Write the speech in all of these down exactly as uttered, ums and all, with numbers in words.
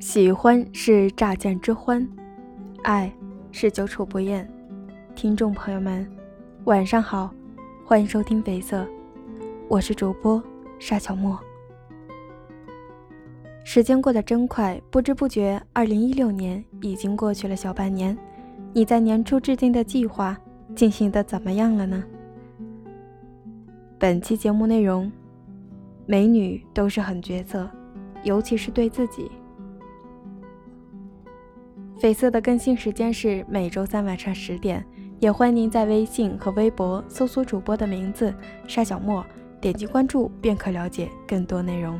喜欢是乍见之欢，爱是久处不厌。听众朋友们，晚上好，欢迎收听绯色，我是主播沙小沫。时间过得真快，不知不觉二零一六年已经过去了小半年。你在年初制定的计划进行得怎么样了呢？本期节目内容，美女都是狠角色，尤其是对自己。绯色的更新时间是每周三晚上十点，也欢迎您在微信和微博搜索主播的名字沙小沫，点击关注便可了解更多内容。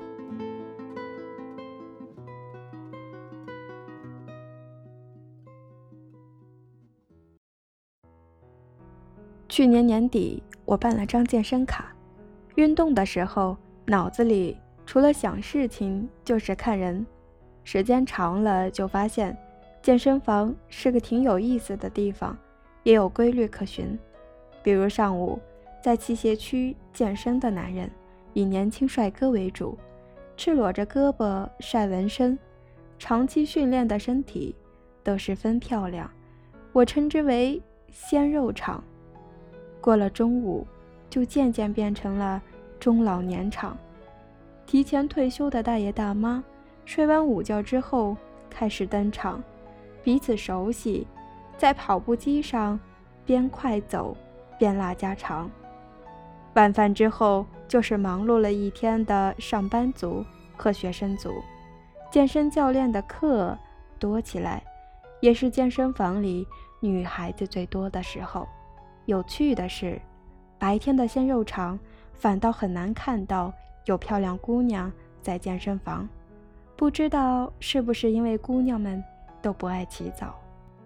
去年年底，我办了张健身卡。运动的时候，脑子里除了想事情就是看人，时间长了就发现健身房是个挺有意思的地方，也有规律可循。比如上午在器械区健身的男人以年轻帅哥为主，赤裸着胳膊晒纹身，长期训练的身体都十分漂亮，我称之为鲜肉场。过了中午，就渐渐变成了中老年场。提前退休的大爷大妈睡完午觉之后开始登场，彼此熟悉，在跑步机上边快走边拉家常。晚饭之后就是忙碌了一天的上班族和学生族。健身教练的课多起来，也是健身房里女孩子最多的时候。有趣的是，白天的鲜肉场反倒很难看到有漂亮姑娘在健身房，不知道是不是因为姑娘们都不爱起早。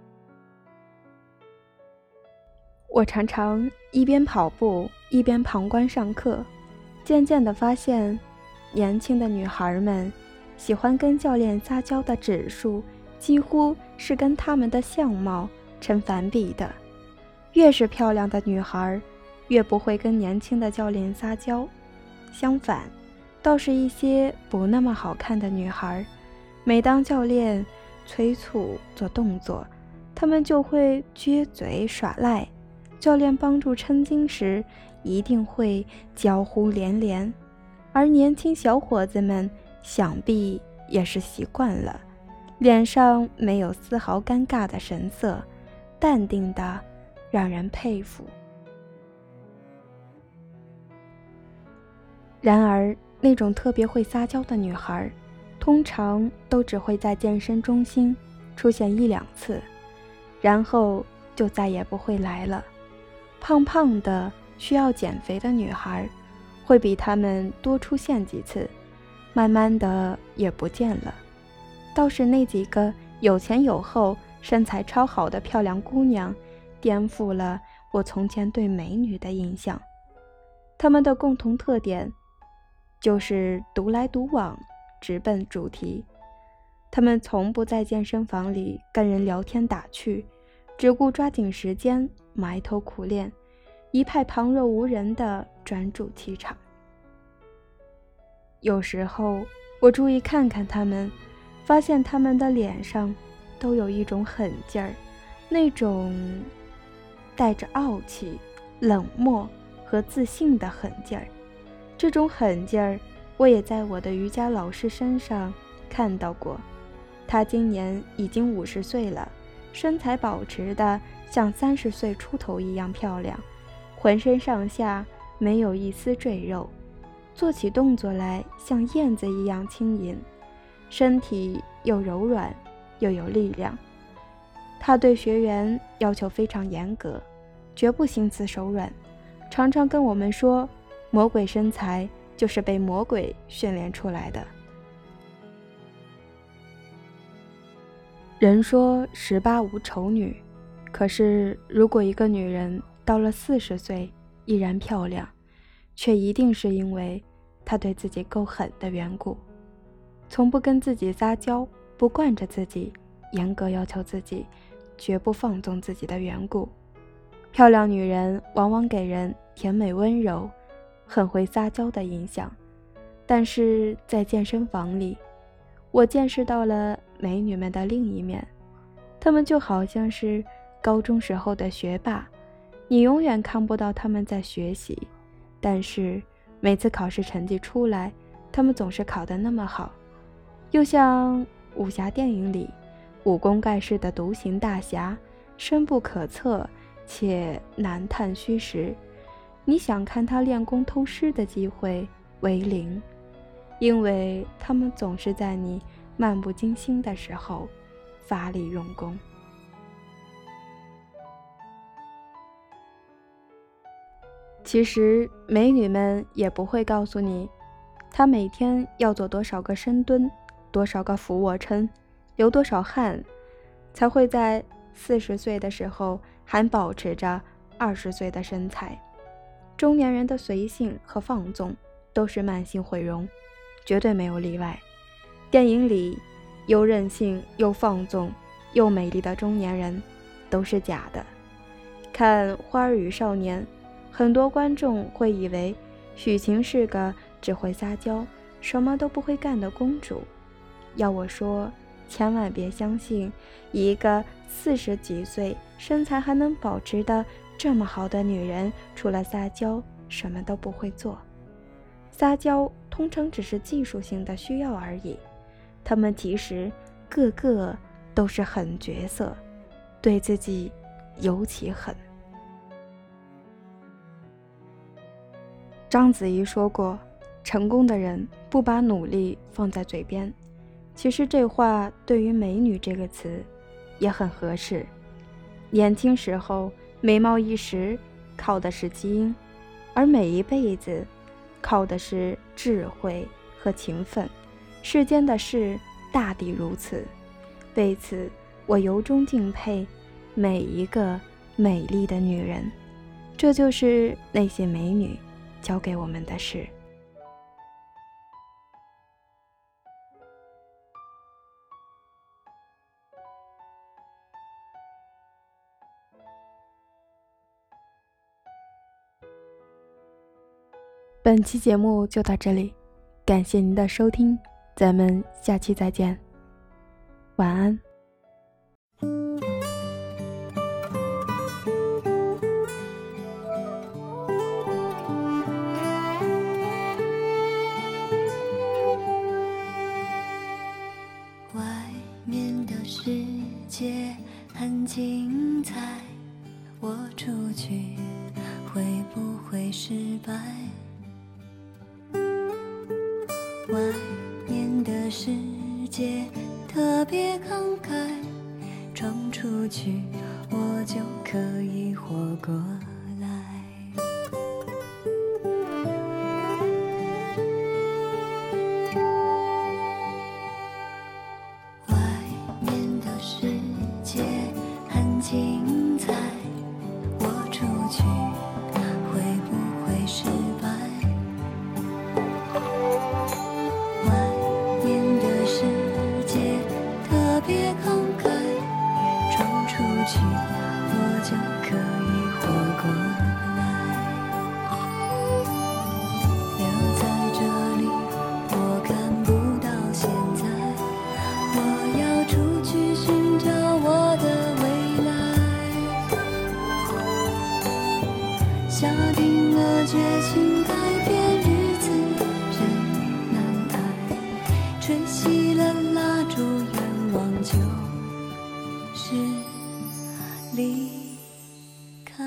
我常常一边跑步一边旁观上课，渐渐地发现，年轻的女孩们喜欢跟教练撒娇的指数几乎是跟她们的相貌成反比的。越是漂亮的女孩，越不会跟年轻的教练撒娇。相反，倒是一些不那么好看的女孩，每当教练催促做动作，她们就会撅嘴耍赖。教练帮助抻筋时，一定会娇呼连连。而年轻小伙子们想必也是习惯了，脸上没有丝毫尴尬的神色，淡定的让人佩服。然而，那种特别会撒娇的女孩，通常都只会在健身中心出现一两次，然后就再也不会来了。胖胖的需要减肥的女孩，会比她们多出现几次，慢慢的也不见了。倒是那几个有前有后、身材超好的漂亮姑娘，颠覆了我从前对美女的印象。她们的共同特点就是独来独往，直奔主题。她们从不在健身房里跟人聊天打趣，只顾抓紧时间埋头苦练，一派旁若无人的专注气场。有时候我注意看看她们，发现她们的脸上都有一种狠劲儿，那种带着傲气、冷漠和自信的狠劲儿。这种狠劲儿，我也在我的瑜伽老师身上看到过。他今年已经五十岁了，身材保持的像三十岁出头一样漂亮，浑身上下没有一丝赘肉，做起动作来像燕子一样轻盈，身体又柔软又有力量。他对学员要求非常严格，绝不心慈手软，常常跟我们说，魔鬼身材就是被魔鬼训练出来的。人说十八无丑女，可是如果一个女人到了四十岁依然漂亮，却一定是因为她对自己够狠的缘故，从不跟自己撒娇，不惯着自己，严格要求自己，绝不放纵自己的缘故。漂亮女人往往给人甜美温柔、很会撒娇的印象，但是在健身房里， 我见识到了美女们的另一面，她们就好像是高中时候的学霸，你永远看不到她们在学习，但是每次考试成绩出来，她们总是考得那么好。又像武侠电影里武功盖世的独行大侠，深不可测且难探虚实，你想看他练功偷师的机会为零，因为他们总是在你漫不经心的时候发力用功。其实美女们也不会告诉你，她每天要做多少个深蹲，多少个俯卧撑，流多少汗，才会在四十岁的时候还保持着二十岁的身材。中年人的随性和放纵都是慢性毁容，绝对没有例外。电影里又任性又放纵又美丽的中年人都是假的。看《花儿与少年》，很多观众会以为许晴是个只会撒娇什么都不会干的公主，要我说，千万别相信一个四十几岁身材还能保持的这么好的女人，除了撒娇什么都不会做。撒娇通常只是技术性的需要而已，她们其实个个都是狠角色，对自己尤其狠。章子怡说过，成功的人不把努力放在嘴边。其实这话对于美女这个词也很合适。年轻时候美貌一时靠的是基因，而每一辈子靠的是智慧和勤奋。世间的事大抵如此，为此我由衷敬佩每一个美丽的女人。这就是那些美女教给我们的事。本期节目就到这里，感谢您的收听，咱们下期再见，晚安。 外面的世界很精彩，我出去会不会失败？外面的世界特别慷慨，闯出去我就可以活过来。外面的世界很精彩，我出去会不会失败？别慷慨，闯出去我就可以活过来。留在这里我看不到现在，我要出去寻找我的未来。下定了决心改变日子真难挨，吹熄了蜡烛就是离开。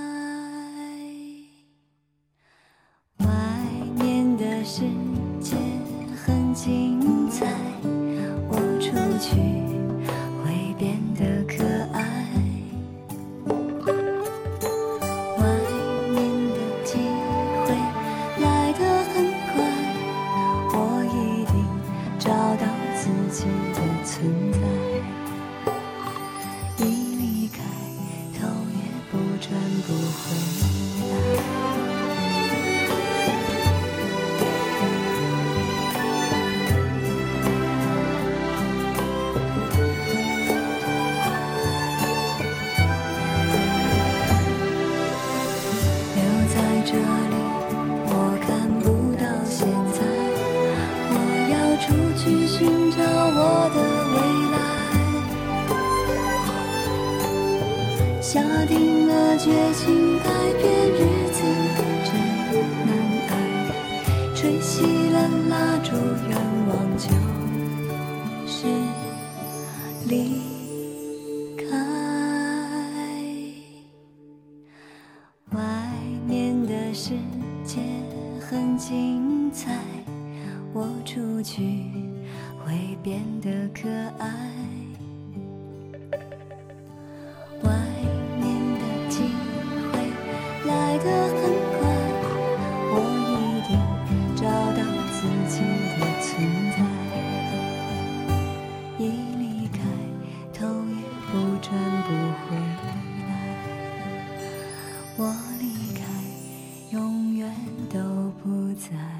外面的世界很精彩，我出去会变得可爱。外面的机会来得很快，我一定找到自己的存在。一离开，头也不转不回来。 绝情改变日子真难挨，吹熄了蜡烛，愿望就是离开。外面的世界很精彩，我出去会变得可爱。外面的机会来得很快，我一定找到自己的存在。一离开，头也不转不回来。我离开，永远都不在。